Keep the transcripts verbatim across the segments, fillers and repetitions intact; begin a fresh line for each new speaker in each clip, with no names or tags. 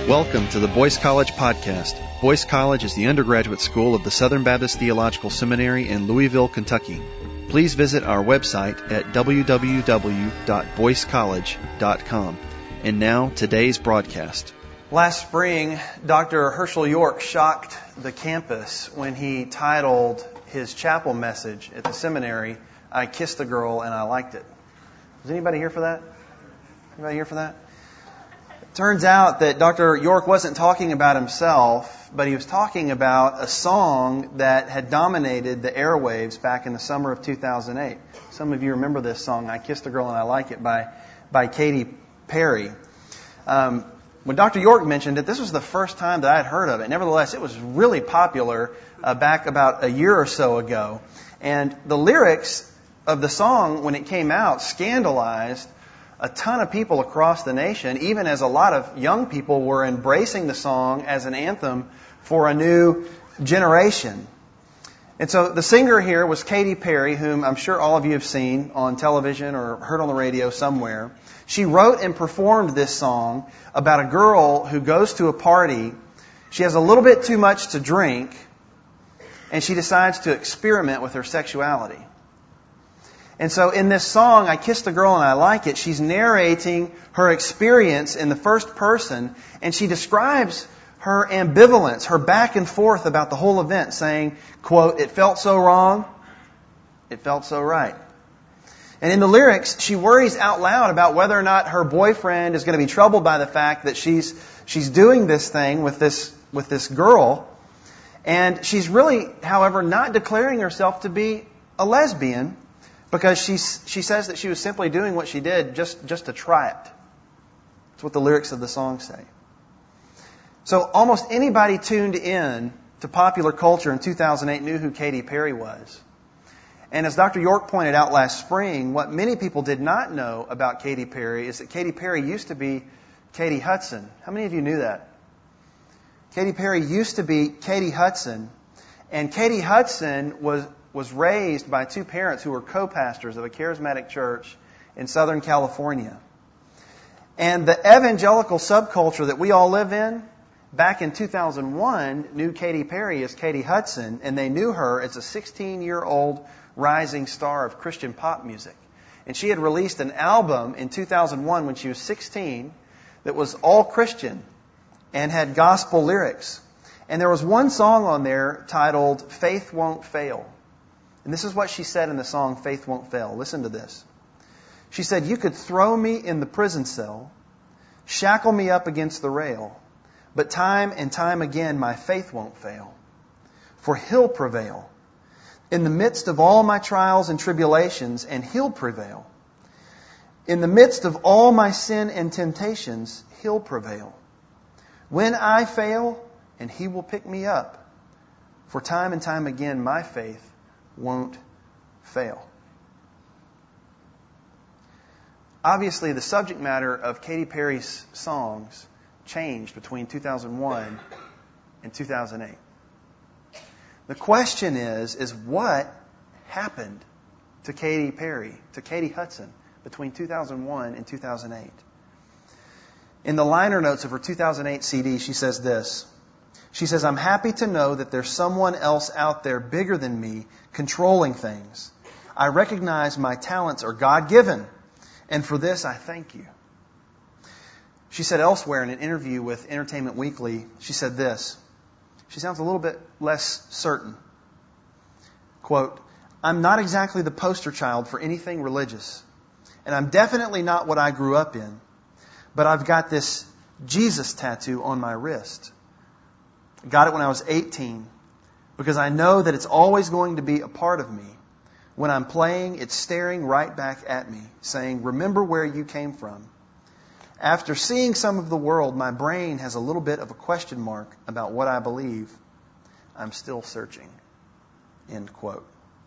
Welcome to the Boyce College Podcast. Boyce College is the undergraduate school of the Southern Baptist Theological Seminary in Louisville, Kentucky. Please visit our website at w w w dot boyce college dot com. And now, today's broadcast.
Last spring, Doctor Herschel York shocked the campus when he titled his chapel message at the seminary, "I Kissed a Girl and I Liked It." Was anybody here for that? Anybody here for that? It turns out that Doctor York wasn't talking about himself, but he was talking about a song that had dominated the airwaves back in the summer of two thousand eight. Some of you remember this song, "I Kissed a Girl and I Like It" by, by Katy Perry. Um, when Doctor York mentioned it, this was the first time that I had heard of it. Nevertheless, it was really popular uh, back about a year or so ago. And the lyrics of the song, when it came out, scandalized a ton of people across the nation, even as a lot of young people were embracing the song as an anthem for a new generation. And so the singer here was Katy Perry, whom I'm sure all of you have seen on television or heard on the radio somewhere. She wrote and performed this song about a girl who goes to a party. She has a little bit too much to drink, and she decides to experiment with her sexuality. And so in this song, "I Kissed a Girl and I Like It," she's narrating her experience in the first person, and she describes her ambivalence, her back and forth about the whole event, saying, quote, "It felt so wrong, it felt so right." And in the lyrics, she worries out loud about whether or not her boyfriend is going to be troubled by the fact that she's she's doing this thing with this with this girl. And she's really, however, not declaring herself to be a lesbian, because she she says that she was simply doing what she did just, just to try it. That's what the lyrics of the song say. So almost anybody tuned in to popular culture in two thousand eight knew who Katy Perry was. And as Doctor York pointed out last spring, what many people did not know about Katy Perry is that Katy Perry used to be Katie Hudson. How many of you knew that? Katy Perry used to be Katie Hudson, and Katie Hudson was was raised by two parents who were co-pastors of a charismatic church in Southern California. And the evangelical subculture that we all live in, back in two thousand one, knew Katy Perry as Katie Hudson, and they knew her as a sixteen-year-old rising star of Christian pop music. And she had released an album in two thousand one when she was sixteen that was all Christian and had gospel lyrics. And there was one song on there titled "Faith Won't Fail." And this is what she said in the song, "Faith Won't Fail." Listen to this. She said, "You could throw me in the prison cell, shackle me up against the rail, but time and time again my faith won't fail, for He'll prevail. In the midst of all my trials and tribulations, and He'll prevail. In the midst of all my sin and temptations, He'll prevail. When I fail, and He will pick me up, for time and time again my faith won't fail." Obviously, the subject matter of Katy Perry's songs changed between two thousand one and two thousand eight. The question is, is what happened to Katy Perry, to Katie Hudson, between two thousand one and two thousand eight? In the liner notes of her two thousand eight C D, she says this. She says, "I'm happy to know that there's someone else out there bigger than me controlling things. I recognize my talents are God-given, and for this I thank you." She said elsewhere in an interview with Entertainment Weekly, she said this. She sounds a little bit less certain. Quote, "I'm not exactly the poster child for anything religious, and I'm definitely not what I grew up in, but I've got this Jesus tattoo on my wrist. I got it when I was eighteen because I know that it's always going to be a part of me. When I'm playing, it's staring right back at me, saying, 'Remember where you came from.' After seeing some of the world, my brain has a little bit of a question mark about what I believe. I'm still searching." End quote.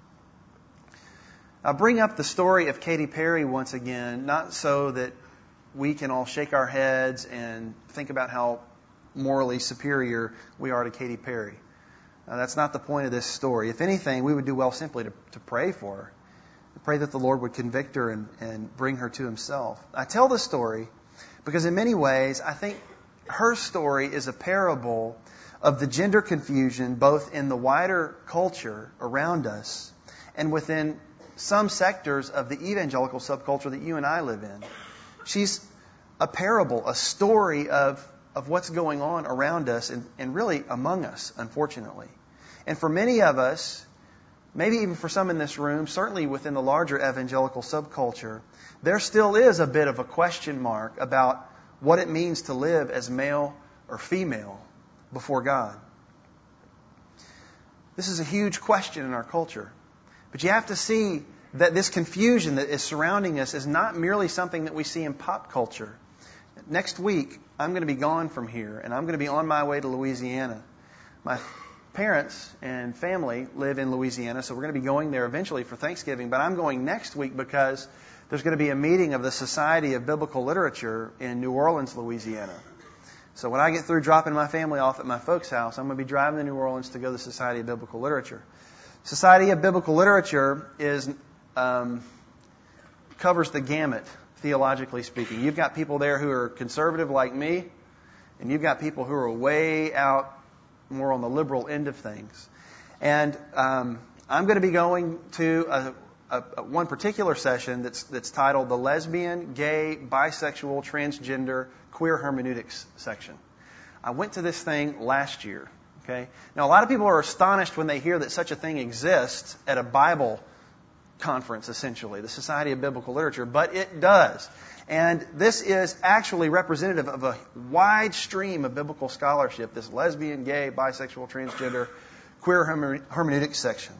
I bring up the story of Katy Perry once again, not so that we can all shake our heads and think about how morally superior we are to Katy Perry. Uh, that's not the point of this story. If anything, we would do well simply to, to pray for her. To pray that the Lord would convict her and, and bring her to Himself. I tell this story because in many ways, I think her story is a parable of the gender confusion both in the wider culture around us and within some sectors of the evangelical subculture that you and I live in. She's a parable, a story of, of what's going on around us and, and really among us, unfortunately. And for many of us, maybe even for some in this room, certainly within the larger evangelical subculture, there still is a bit of a question mark about what it means to live as male or female before God. This is a huge question in our culture. But you have to see that this confusion that is surrounding us is not merely something that we see in pop culture. Next week, I'm going to be gone from here, and I'm going to be on my way to Louisiana. My parents and family live in Louisiana, so we're going to be going there eventually for Thanksgiving. But I'm going next week because there's going to be a meeting of the Society of Biblical Literature in New Orleans, Louisiana. So when I get through dropping my family off at my folks' house, I'm going to be driving to New Orleans to go to the Society of Biblical Literature. Society of Biblical Literature is um, covers the gamut, theologically speaking. You've got people there who are conservative like me, and you've got people who are way out more on the liberal end of things. And um, I'm going to be going to a, a, a one particular session that's that's titled the Lesbian, Gay, Bisexual, Transgender, Queer Hermeneutics section. I went to this thing last year. Okay. Now, a lot of people are astonished when they hear that such a thing exists at a Bible conference, essentially, the Society of Biblical Literature, but it does. And this is actually representative of a wide stream of biblical scholarship, this lesbian, gay, bisexual, transgender, queer hermeneutics section.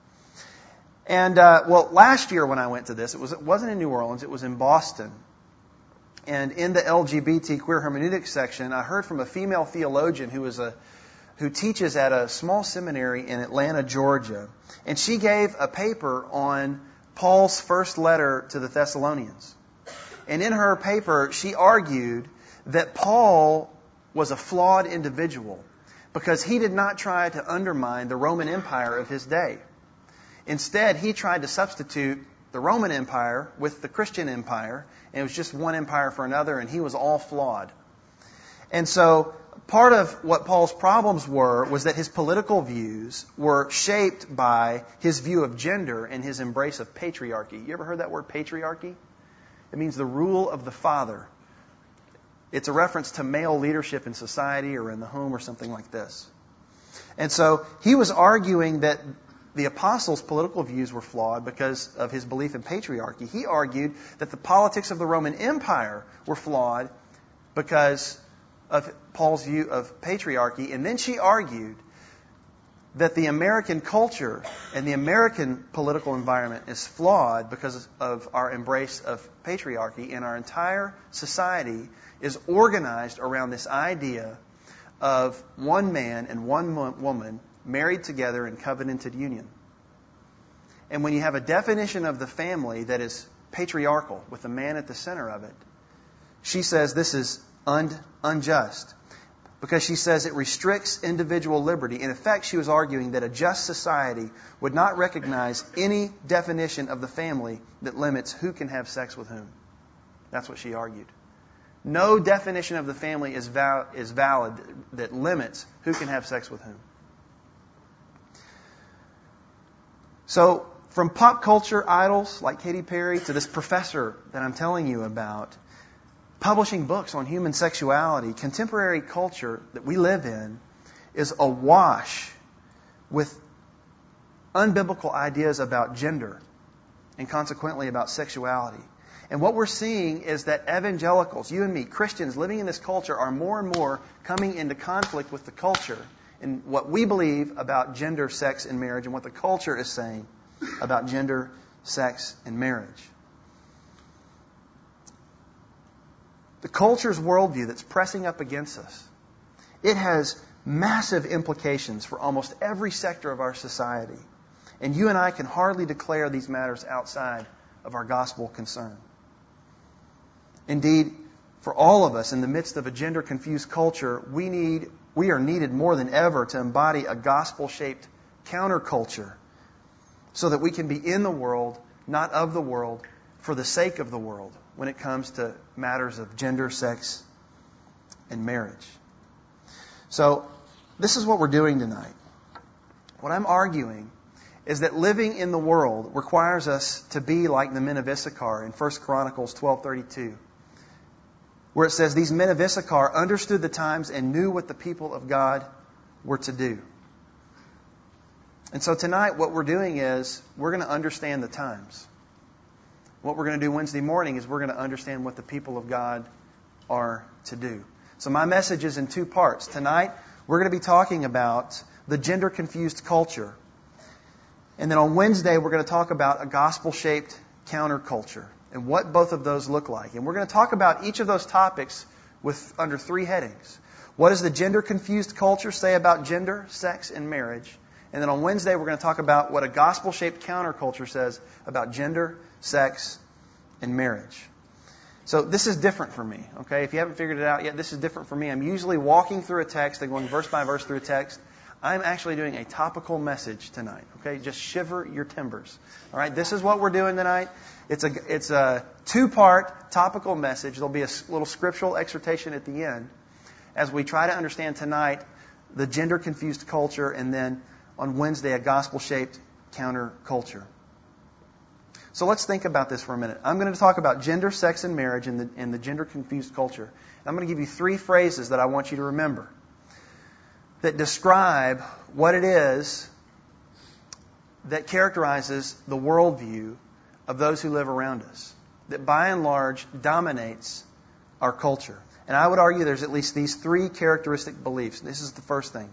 And, uh, well, last year when I went to this, it, was, it wasn't in New Orleans, it was in Boston. And in the L G B T queer hermeneutics section, I heard from a female theologian who was a who teaches at a small seminary in Atlanta, Georgia. And she gave a paper on Paul's first letter to the Thessalonians. And in her paper, she argued that Paul was a flawed individual because he did not try to undermine the Roman Empire of his day. Instead, he tried to substitute the Roman Empire with the Christian Empire, and it was just one empire for another, and he was all flawed. And so part of what Paul's problems were was that his political views were shaped by his view of gender and his embrace of patriarchy. You ever heard that word, patriarchy? It means the rule of the father. It's a reference to male leadership in society or in the home or something like this. And so he was arguing that the apostles' political views were flawed because of his belief in patriarchy. He argued that the politics of the Roman Empire were flawed because of Paul's view of patriarchy. And then she argued that the American culture and the American political environment is flawed because of our embrace of patriarchy, and our entire society is organized around this idea of one man and one woman married together in covenanted union. And when you have a definition of the family that is patriarchal, with a man at the center of it, she says this is un- unjust. Because she says it restricts individual liberty. In effect, she was arguing that a just society would not recognize any definition of the family that limits who can have sex with whom. That's what she argued. No definition of the family is, val- is valid that limits who can have sex with whom. So, from pop culture idols like Katy Perry to this professor that I'm telling you about, publishing books on human sexuality, contemporary culture that we live in is awash with unbiblical ideas about gender and consequently about sexuality. And what we're seeing is that evangelicals, you and me, Christians living in this culture, are more and more coming into conflict with the culture and what we believe about gender, sex, and marriage, and what the culture is saying about gender, sex, and marriage. The culture's worldview that's pressing up against us, it has massive implications for almost every sector of our society. And you and I can hardly declare these matters outside of our gospel concern. Indeed, for all of us in the midst of a gender-confused culture, we need, we are needed more than ever to embody a gospel-shaped counterculture so that we can be in the world, not of the world, for the sake of the world when it comes to matters of gender, sex, and marriage. So, this is what we're doing tonight. What I'm arguing is that living in the world requires us to be like the men of Issachar in First Chronicles twelve thirty-two, where it says, these men of Issachar understood the times and knew what the people of God were to do. And so tonight what we're doing is we're going to understand the times. What we're going to do Wednesday morning is we're going to understand what the people of God are to do. So my message is in two parts. Tonight we're going to be talking about the gender-confused culture. And then on Wednesday we're going to talk about a gospel-shaped counterculture and what both of those look like. And we're going to talk about each of those topics with under three headings. What does the gender-confused culture say about gender, sex, and marriage? And then on Wednesday, we're going to talk about what a gospel-shaped counterculture says about gender, sex, and marriage. So this is different for me, okay? If you haven't figured it out yet, this is different for me. I'm usually walking through a text and going verse by verse through a text. I'm actually doing a topical message tonight, okay? Just shiver your timbers, all right? This is what we're doing tonight. It's a, it's a two-part topical message. There'll be a little scriptural exhortation at the end as we try to understand tonight the gender-confused culture, and then on Wednesday, a gospel-shaped counterculture. So let's think about this for a minute. I'm going to talk about gender, sex, and marriage in the, in the gender-confused culture. And I'm going to give you three phrases that I want you to remember that describe what it is that characterizes the worldview of those who live around us, that by and large dominates our culture. And I would argue there's at least these three characteristic beliefs. This is the first thing.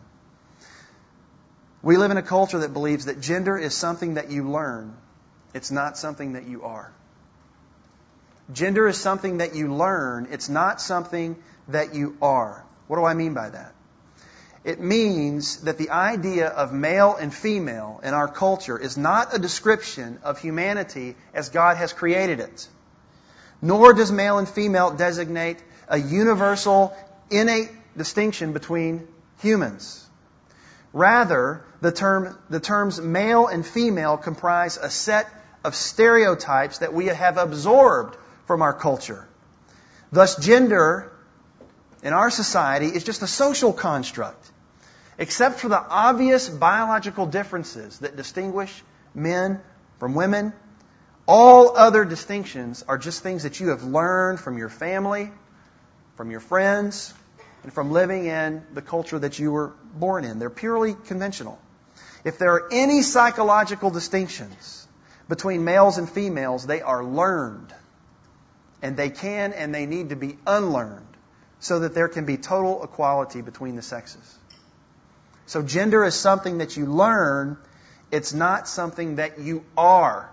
We live in a culture that believes that gender is something that you learn. It's not something that you are. Gender is something that you learn. It's not something that you are. What do I mean by that? It means that the idea of male and female in our culture is not a description of humanity as God has created it. Nor does male and female designate a universal, innate distinction between humans. Rather, the term, the terms male and female comprise a set of stereotypes that we have absorbed from our culture. Thus, gender in our society is just a social construct, except for the obvious biological differences that distinguish men from women. All other distinctions are just things that you have learned from your family, from your friends, and from living in the culture that you were born in. They're purely conventional. If there are any psychological distinctions between males and females, they are learned. And they can and they need to be unlearned so that there can be total equality between the sexes. So gender is something that you learn. It's not something that you are.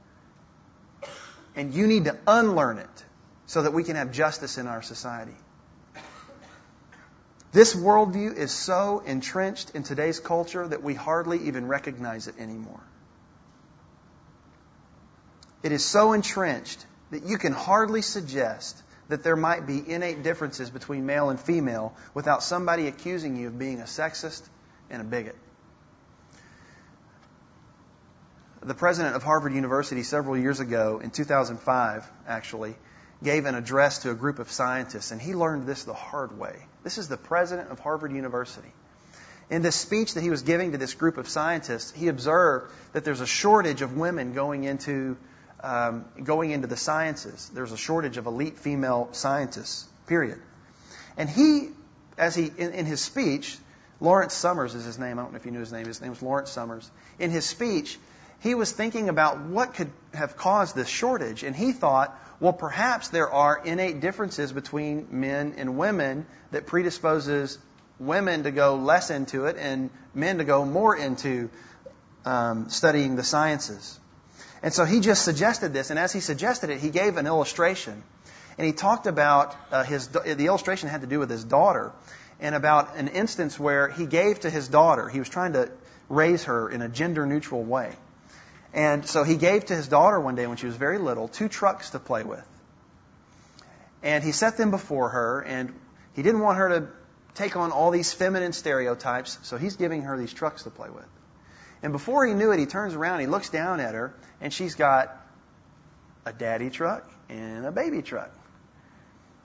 And you need to unlearn it so that we can have justice in our society. This worldview is so entrenched in today's culture that we hardly even recognize it anymore. It is so entrenched that you can hardly suggest that there might be innate differences between male and female without somebody accusing you of being a sexist and a bigot. The president of Harvard University several years ago, in two thousand five actually, gave an address to a group of scientists, and he learned this the hard way. This is the president of Harvard University. In this speech that he was giving to this group of scientists, he observed that there's a shortage of women going into um, going into the sciences. There's a shortage of elite female scientists, period. And he, as he in, in his speech, Lawrence Summers is his name. I don't know if you knew his name. His name was Lawrence Summers. In his speech, he was thinking about what could have caused this shortage, and he thought, well, perhaps there are innate differences between men and women that predisposes women to go less into it and men to go more into um, studying the sciences. And so he just suggested this, and as he suggested it, he gave an illustration. And he talked about uh, his, the illustration had to do with his daughter, and about an instance where he gave to his daughter, he was trying to raise her in a gender-neutral way. And so he gave to his daughter one day when she was very little two trucks to play with. And he set them before her, and he didn't want her to take on all these feminine stereotypes, so he's giving her these trucks to play with. And before he knew it, he turns around, he looks down at her, and she's got a daddy truck and a baby truck.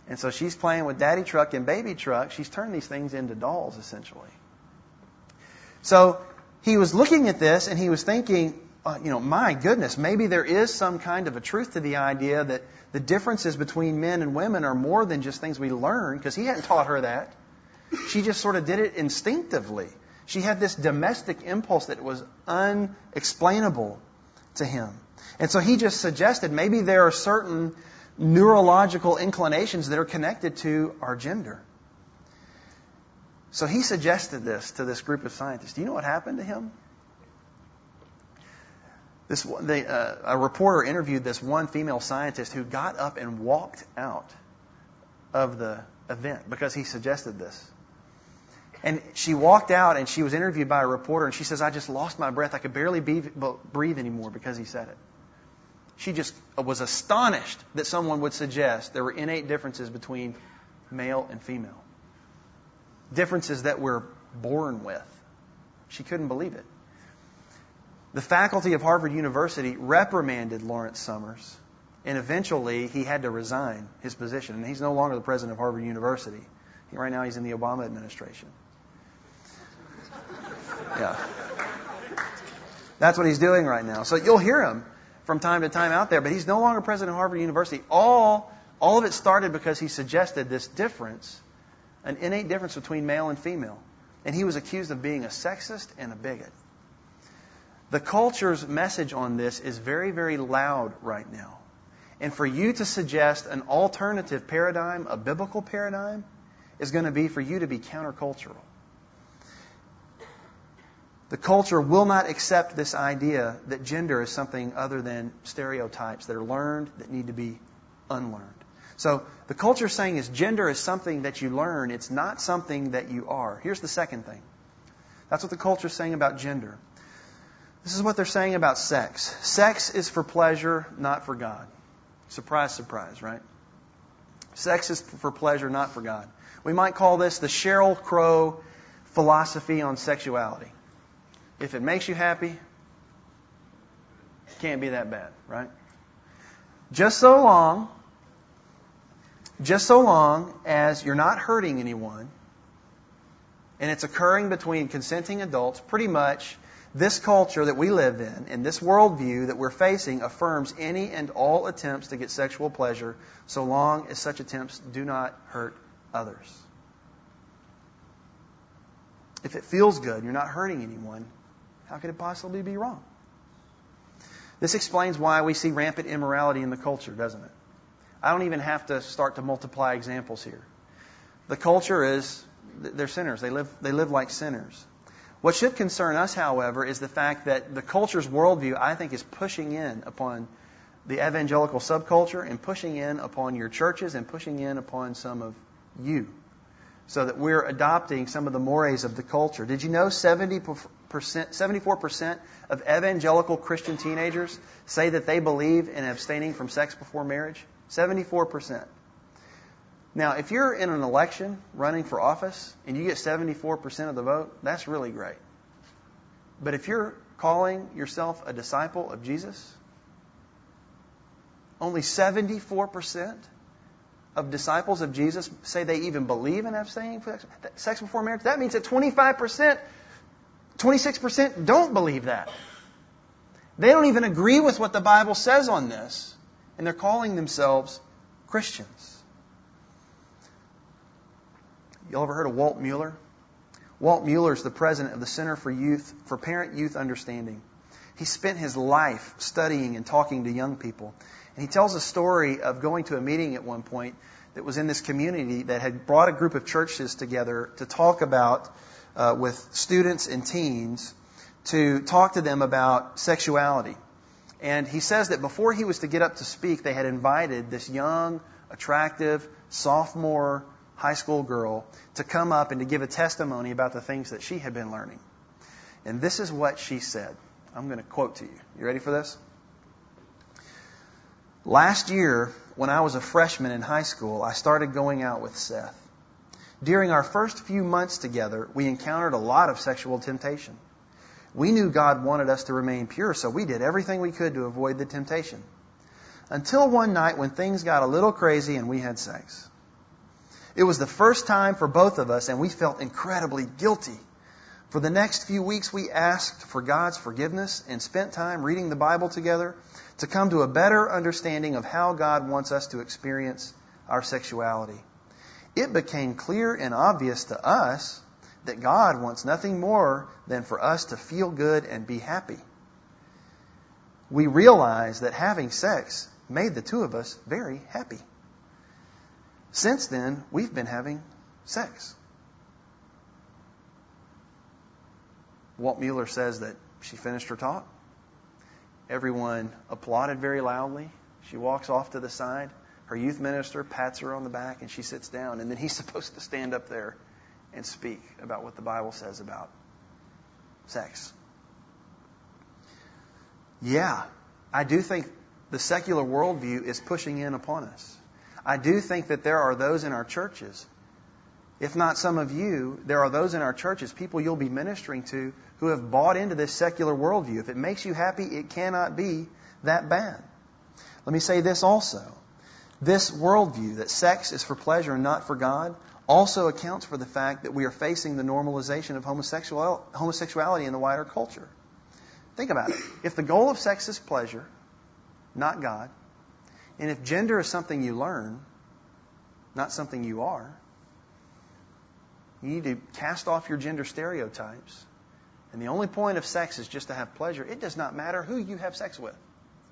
And so she's playing with Daddy Truck and Baby Truck. She's turned these things into dolls, essentially. So he was looking at this and he was thinking, uh, you know, my goodness, maybe there is some kind of a truth to the idea that the differences between men and women are more than just things we learn, because he hadn't taught her that. She just sort of did it instinctively. She had this domestic impulse that was unexplainable to him. And so he just suggested maybe there are certain neurological inclinations that are connected to our gender. So he suggested this to this group of scientists. Do you know what happened to him? This, they, uh, a reporter interviewed this one female scientist who got up and walked out of the event because he suggested this. And she walked out and she was interviewed by a reporter and she says, I just lost my breath. I could barely breathe anymore because he said it. She just was astonished that someone would suggest there were innate differences between male and female. Differences that we're born with. She couldn't believe it. The faculty of Harvard University reprimanded Lawrence Summers, and eventually he had to resign his position. And he's no longer the president of Harvard University. Right now he's in the Obama administration. Yeah. That's what he's doing right now. So you'll hear him from time to time out there, but he's no longer president of Harvard University. All, all of it started because he suggested this difference, an innate difference between male and female. And he was accused of being a sexist and a bigot. The culture's message on this is very, very loud right now. And for you to suggest an alternative paradigm, a biblical paradigm, is going to be for you to be countercultural. The culture will not accept this idea that gender is something other than stereotypes that are learned, that need to be unlearned. So the culture is saying is gender is something that you learn. It's not something that you are. Here's the second thing. That's what the culture is saying about gender. This is what they're saying about sex. Sex is for pleasure, not for God. Surprise, surprise, right? Sex is for pleasure, not for God. We might call this the Sheryl Crow philosophy on sexuality. If it makes you happy, it can't be that bad, right? Just so long, just so long as you're not hurting anyone, and it's occurring between consenting adults, pretty much this culture that we live in, and this worldview that we're facing, affirms any and all attempts to get sexual pleasure, so long as such attempts do not hurt others. If it feels good and you're not hurting anyone, how could it possibly be wrong? This explains why we see rampant immorality in the culture, doesn't it? I don't even have to start to multiply examples here. The culture is, they're sinners. They live, they live like sinners. What should concern us, however, is the fact that the culture's worldview, I think, is pushing in upon the evangelical subculture and pushing in upon your churches and pushing in upon some of you. So that we're adopting some of the mores of the culture. Did you know seventy percent, seventy-four percent of evangelical Christian teenagers say that they believe in abstaining from sex before marriage? seventy-four percent. Now, if you're in an election running for office and you get seventy-four percent of the vote, that's really great. But if you're calling yourself a disciple of Jesus, only seventy-four percent of disciples of Jesus say they even believe in abstaining from sex before marriage. That means that twenty-five percent, twenty-six percent don't believe that. They don't even agree with what the Bible says on this, and they're calling themselves Christians. You ever heard of Walt Mueller? Walt Mueller is the president of the Center for Youth for Parent Youth Understanding. He spent his life studying and talking to young people. And he tells a story of going to a meeting at one point that was in this community that had brought a group of churches together to talk about, uh, with students and teens, to talk to them about sexuality. And he says that before he was to get up to speak, they had invited this young, attractive, sophomore high school girl to come up and to give a testimony about the things that she had been learning. And this is what she said. I'm going to quote to you. You ready for this? Last year, when I was a freshman in high school, I started going out with Seth. During our first few months together, we encountered a lot of sexual temptation. We knew God wanted us to remain pure, so we did everything we could to avoid the temptation. Until one night when things got a little crazy and we had sex. It was the first time for both of us, and we felt incredibly guilty. For the next few weeks, we asked for God's forgiveness and spent time reading the Bible together to come to a better understanding of how God wants us to experience our sexuality. It became clear and obvious to us that God wants nothing more than for us to feel good and be happy. We realized that having sex made the two of us very happy. Since then, we've been having sex. Walt Mueller says that she finished her talk. Everyone applauded very loudly. She walks off to the side. Her youth minister pats her on the back and she sits down. And then he's supposed to stand up there and speak about what the Bible says about sex. Yeah, I do think the secular worldview is pushing in upon us. I do think that there are those in our churches, if not some of you, there are those in our churches, people you'll be ministering to, who have bought into this secular worldview. If it makes you happy, it cannot be that bad. Let me say this also. This worldview, that sex is for pleasure and not for God, also accounts for the fact that we are facing the normalization of homosexual, homosexuality in the wider culture. Think about it. If the goal of sex is pleasure, not God, and if gender is something you learn, not something you are, you need to cast off your gender stereotypes. And the only point of sex is just to have pleasure. It does not matter who you have sex with.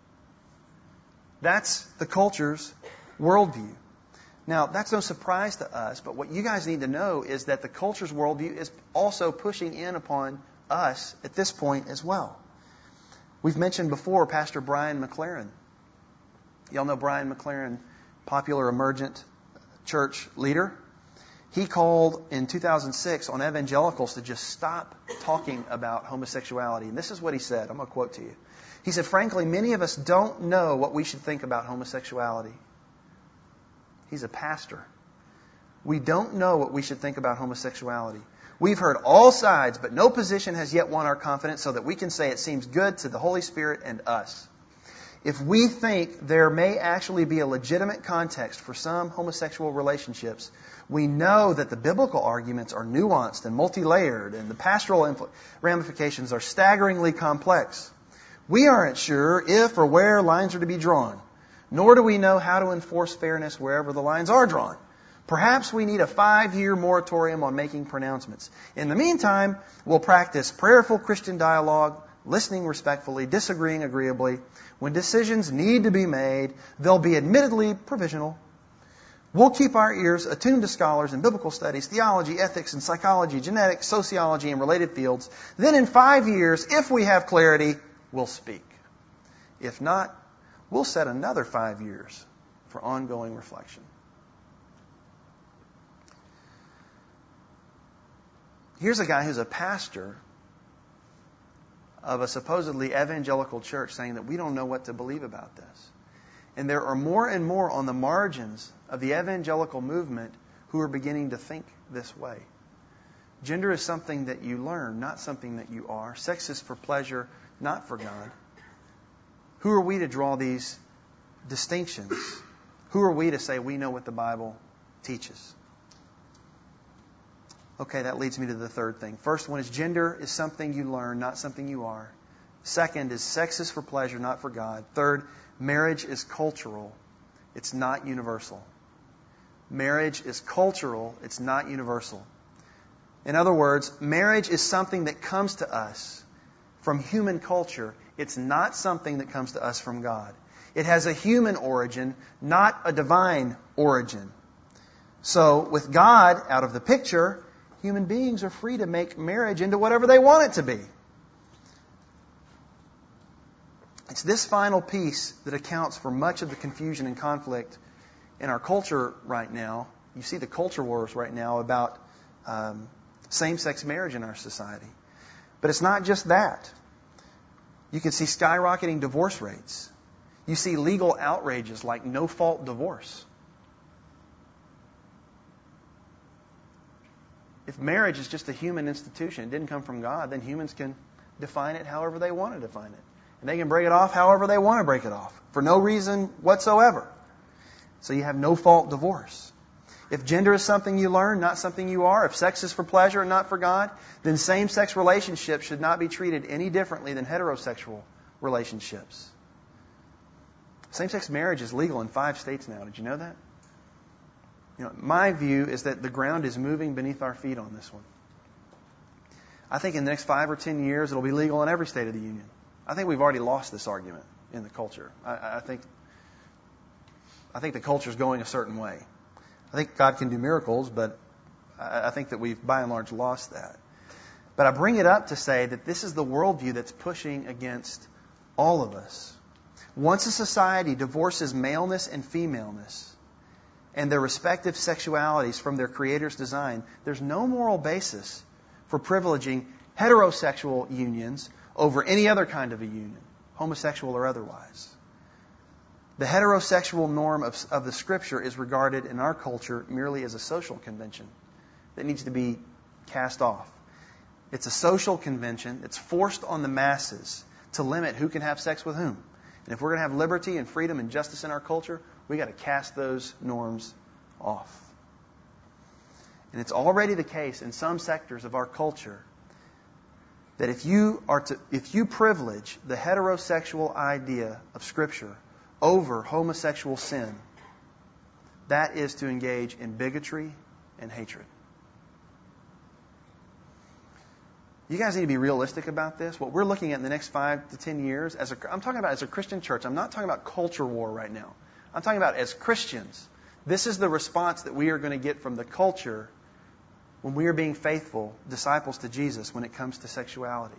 That's the culture's worldview. Now, that's no surprise to us, but what you guys need to know is that the culture's worldview is also pushing in upon us at this point as well. We've mentioned before Pastor Brian McLaren. Y'all know Brian McLaren, popular emergent church leader. He called in two thousand six on evangelicals to just stop talking about homosexuality. And this is what he said. I'm going to quote to you. He said, frankly, many of us don't know what we should think about homosexuality. He's a pastor. We don't know what we should think about homosexuality. We've heard all sides, but no position has yet won our confidence so that we can say it seems good to the Holy Spirit and us. If we think there may actually be a legitimate context for some homosexual relationships, we know that the biblical arguments are nuanced and multi-layered, and the pastoral ramifications are staggeringly complex. We aren't sure if or where lines are to be drawn, nor do we know how to enforce fairness wherever the lines are drawn. Perhaps we need a five-year moratorium on making pronouncements. In the meantime, we'll practice prayerful Christian dialogue, listening respectfully, disagreeing agreeably. When decisions need to be made, they'll be admittedly provisional. We'll keep our ears attuned to scholars in biblical studies, theology, ethics, and psychology, genetics, sociology, and related fields. Then in five years, if we have clarity, we'll speak. If not, we'll set another five years for ongoing reflection. Here's a guy who's a pastor of a supposedly evangelical church saying that we don't know what to believe about this. And there are more and more on the margins of the evangelical movement who are beginning to think this way. Gender is something that you learn, not something that you are. Sex is for pleasure, not for God. Who are we to draw these distinctions? Who are we to say we know what the Bible teaches? Okay, that leads me to the third thing. First one is gender is something you learn, not something you are. Second is sex is for pleasure, not for God. Third, marriage is cultural. It's not universal. Marriage is cultural. It's not universal. In other words, marriage is something that comes to us from human culture. It's not something that comes to us from God. It has a human origin, not a divine origin. So, with God out of the picture, human beings are free to make marriage into whatever they want it to be. It's this final piece that accounts for much of the confusion and conflict in our culture right now. You see the culture wars right now about um, same-sex marriage in our society. But it's not just that. You can see skyrocketing divorce rates. You see legal outrages like no-fault divorce. If marriage is just a human institution, it didn't come from God, then humans can define it however they want to define it. And they can break it off however they want to break it off, for no reason whatsoever. So you have no-fault divorce. If gender is something you learn, not something you are, if sex is for pleasure and not for God, then same-sex relationships should not be treated any differently than heterosexual relationships. Same-sex marriage is legal in five states now. Did you know that? You know, my view is that the ground is moving beneath our feet on this one. I think in the next five or ten years, it'll be legal in every state of the union. I think we've already lost this argument in the culture. I, I think, I think the culture is going a certain way. I think God can do miracles, but I, I think that we've by and large lost that. But I bring it up to say that this is the worldview that's pushing against all of us. Once a society divorces maleness and femaleness and their respective sexualities from their Creator's design, there's no moral basis for privileging heterosexual unions over any other kind of a union, homosexual or otherwise. The heterosexual norm of, of the Scripture is regarded in our culture merely as a social convention that needs to be cast off. It's a social convention. It's forced on the masses to limit who can have sex with whom. And if we're going to have liberty and freedom and justice in our culture, we got to cast those norms off. And it's already the case in some sectors of our culture that if you are to, if you privilege the heterosexual idea of Scripture over homosexual sin, that is to engage in bigotry and hatred. You guys need to be realistic about this. What we're looking at in the next five to ten years, as a, I'm talking about as a Christian church. I'm not talking about culture war right now. I'm talking about as Christians. This is the response that we are going to get from the culture when we are being faithful disciples to Jesus when it comes to sexuality.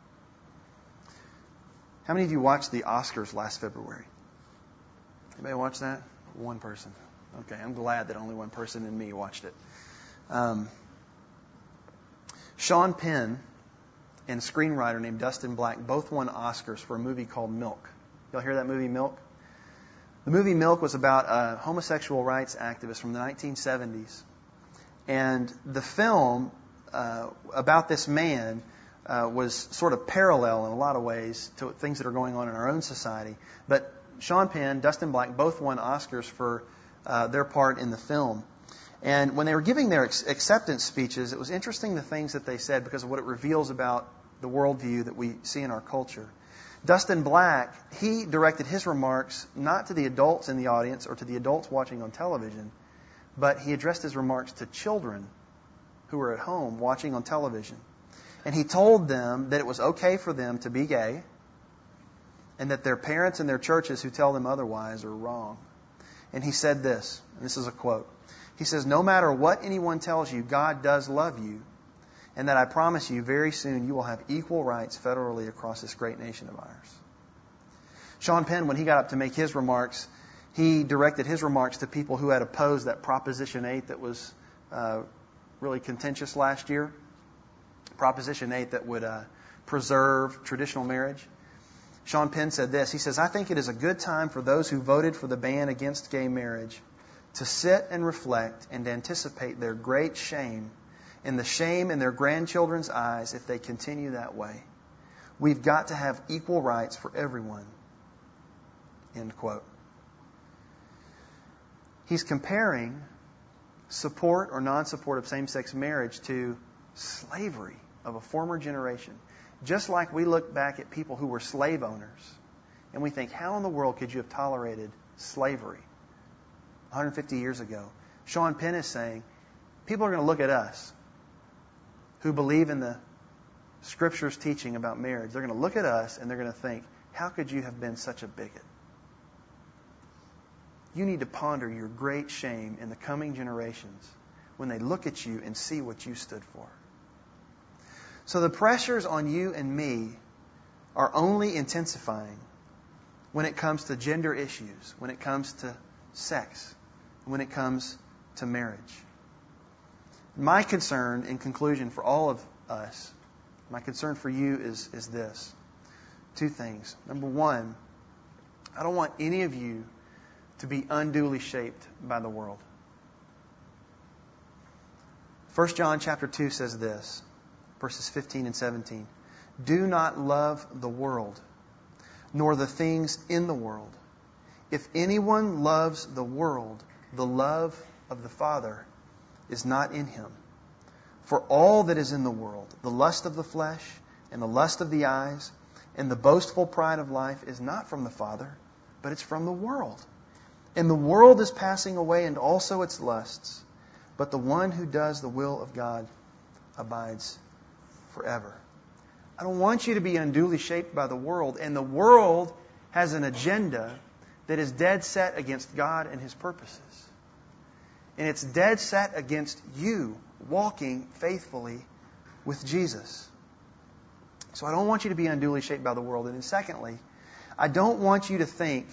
How many of you watched the Oscars last February? Anybody watch that? One person. Okay, I'm glad that only one person and me watched it. Um, Sean Penn and a screenwriter named Dustin Black both won Oscars for a movie called Milk. Y'all hear that movie, Milk? The movie Milk was about a homosexual rights activist from the nineteen seventies. And the film uh, about this man uh, was sort of parallel in a lot of ways to things that are going on in our own society. But Sean Penn, Dustin Black both won Oscars for uh, their part in the film. And when they were giving their ex- acceptance speeches, it was interesting the things that they said because of what it reveals about the worldview that we see in our culture. Dustin Black, he directed his remarks not to the adults in the audience or to the adults watching on television, but he addressed his remarks to children who were at home watching on television. And he told them that it was okay for them to be gay and that their parents and their churches who tell them otherwise are wrong. And he said this, and this is a quote. He says, "No matter what anyone tells you, God does love you, and that I promise you very soon you will have equal rights federally across this great nation of ours." Sean Penn, when he got up to make his remarks, he directed his remarks to people who had opposed that Proposition eight that was uh, really contentious last year. Proposition eight that would uh, preserve traditional marriage. Sean Penn said this. He says, "I think it is a good time for those who voted for the ban against gay marriage to sit and reflect and anticipate their great shame and the shame in their grandchildren's eyes if they continue that way. We've got to have equal rights for everyone." End quote. He's comparing support or non-support of same-sex marriage to slavery of a former generation. Just like we look back at people who were slave owners and we think, how in the world could you have tolerated slavery one hundred fifty years ago? Sean Penn is saying, people are going to look at us who believe in the Scripture's teaching about marriage. They're going to look at us and they're going to think, how could you have been such a bigot? You need to ponder your great shame in the coming generations when they look at you and see what you stood for. So the pressures on you and me are only intensifying when it comes to gender issues, when it comes to sex, when it comes to marriage. My concern, in conclusion, for all of us, my concern for you is, is this. Two things. Number one, I don't want any of you to be unduly shaped by the world. First John chapter two says this, verses fifteen and seventeen. "Do not love the world, nor the things in the world. If anyone loves the world, the love of the Father is not in him. For all that is in the world, the lust of the flesh and the lust of the eyes and the boastful pride of life is not from the Father, but it's from the world. And the world is passing away and also its lusts, but the one who does the will of God abides forever. I don't want you to be unduly shaped by the world, and the world has an agenda that is dead set against God and His purposes. And it's dead set against you walking faithfully with Jesus. So I don't want you to be unduly shaped by the world. And then secondly, I don't want you to think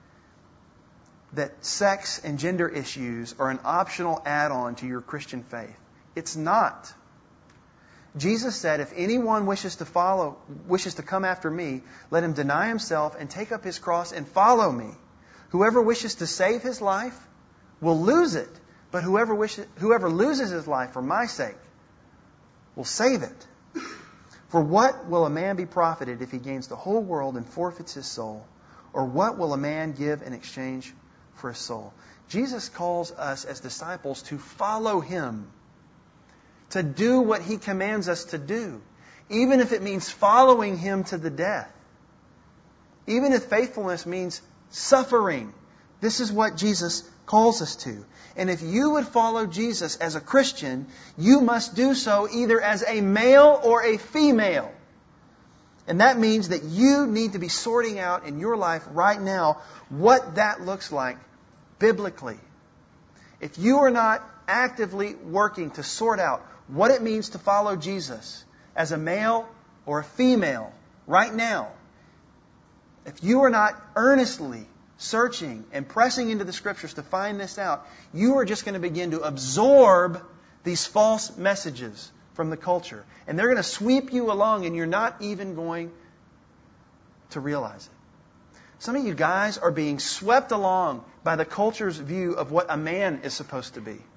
that sex and gender issues are an optional add-on to your Christian faith. It's not. Jesus said, if anyone wishes to follow, wishes to come after me, let him deny himself and take up his cross and follow me. Whoever wishes to save his life will lose it. But whoever wishes, whoever loses his life for my sake will save it. For what will a man be profited if he gains the whole world and forfeits his soul? Or what will a man give in exchange for his soul? Jesus calls us as disciples to follow Him, to do what He commands us to do, even if it means following Him to the death. Even if faithfulness means suffering. This is what Jesus calls us to. And if you would follow Jesus as a Christian, you must do so either as a male or a female. And that means that you need to be sorting out in your life right now what that looks like biblically. If you are not actively working to sort out what it means to follow Jesus as a male or a female right now, if you are not earnestly searching and pressing into the Scriptures to find this out, you are just going to begin to absorb these false messages from the culture. And they're going to sweep you along and you're not even going to realize it. Some of you guys are being swept along by the culture's view of what a man is supposed to be.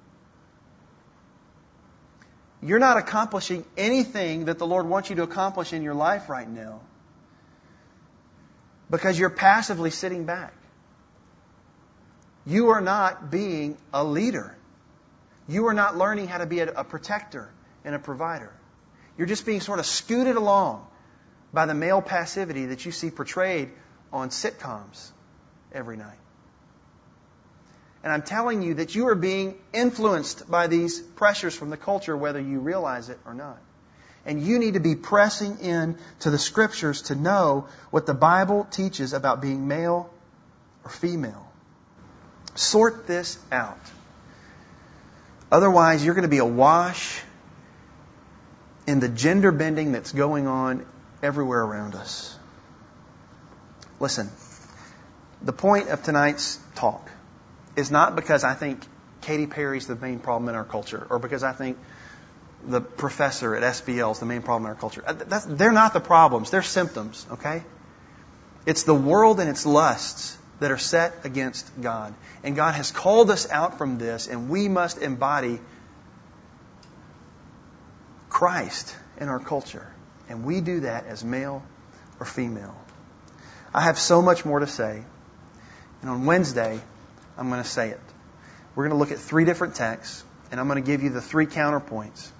You're not accomplishing anything that the Lord wants you to accomplish in your life right now because you're passively sitting back. You are not being a leader. You are not learning how to be a, a protector and a provider. You're just being sort of scooted along by the male passivity that you see portrayed on sitcoms every night. And I'm telling you that you are being influenced by these pressures from the culture, whether you realize it or not. And you need to be pressing in to the Scriptures to know what the Bible teaches about being male or female. Sort this out. Otherwise, you're going to be awash in the gender bending that's going on everywhere around us. Listen, the point of tonight's talk is not because I think Katy Perry's the main problem in our culture, or because I think the professor at S B L is the main problem in our culture. That's, they're not the problems. They're symptoms, okay? It's the world and its lusts that are set against God. And God has called us out from this, and we must embody Christ in our culture. And we do that as male or female. I have so much more to say. And on Wednesday, I'm going to say it. We're going to look at three different texts, and I'm going to give you the three counterpoints.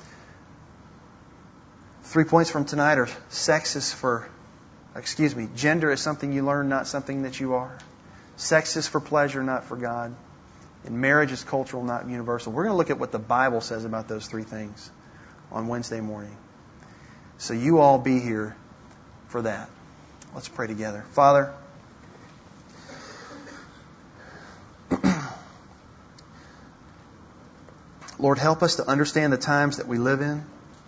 Three points from tonight are sex is for, excuse me, gender is something you learn, not something that you are. Sex is for pleasure, not for God. And marriage is cultural, not universal. We're going to look at what the Bible says about those three things on Wednesday morning. So you all be here for that. Let's pray together. Father, Lord, help us to understand the times that we live in.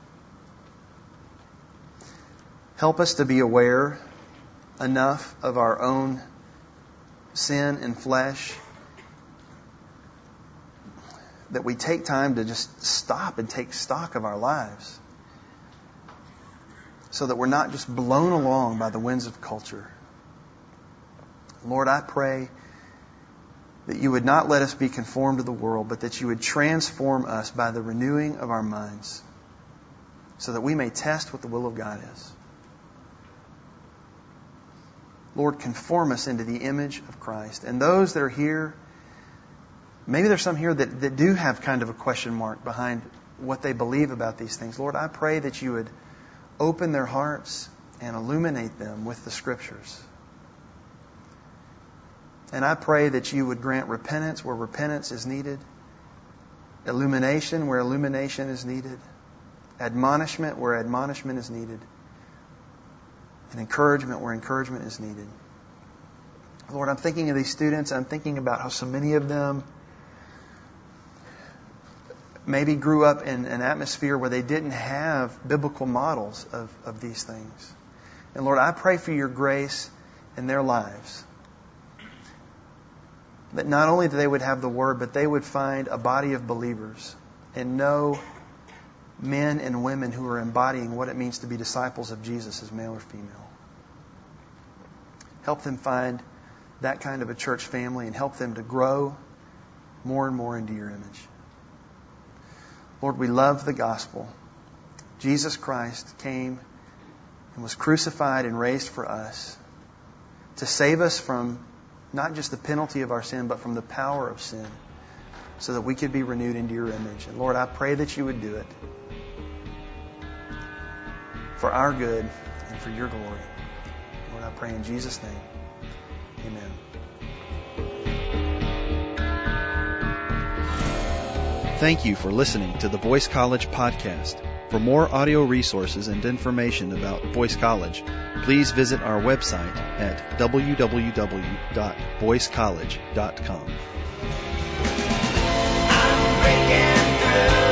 Help us to be aware enough of our own sin and flesh that we take time to just stop and take stock of our lives so that we're not just blown along by the winds of culture. Lord, I pray that you would not let us be conformed to the world, but that you would transform us by the renewing of our minds so that we may test what the will of God is. Lord, conform us into the image of Christ. And those that are here maybe there's some here that, that do have kind of a question mark behind what they believe about these things. Lord, I pray that you would open their hearts and illuminate them with the Scriptures. And I pray that you would grant repentance where repentance is needed, illumination where illumination is needed, admonishment where admonishment is needed, and encouragement where encouragement is needed. Lord, I'm thinking of these students. I'm thinking about how so many of them maybe grew up in an atmosphere where they didn't have biblical models of, of these things. And Lord, I pray for your grace in their lives. That not only that they would have the Word, but they would find a body of believers and know men and women who are embodying what it means to be disciples of Jesus as male or female. Help them find that kind of a church family and help them to grow more and more into your image. Lord, we love the gospel. Jesus Christ came and was crucified and raised for us to save us from not just the penalty of our sin, but from the power of sin, so that we could be renewed into your image. And Lord, I pray that you would do it for our good and for your glory. Lord, I pray in Jesus' name. Amen.
Thank you for listening to the Voice College podcast. For more audio resources and information about Voice College, please visit our website at w w w dot voice college dot com. I'm breaking through.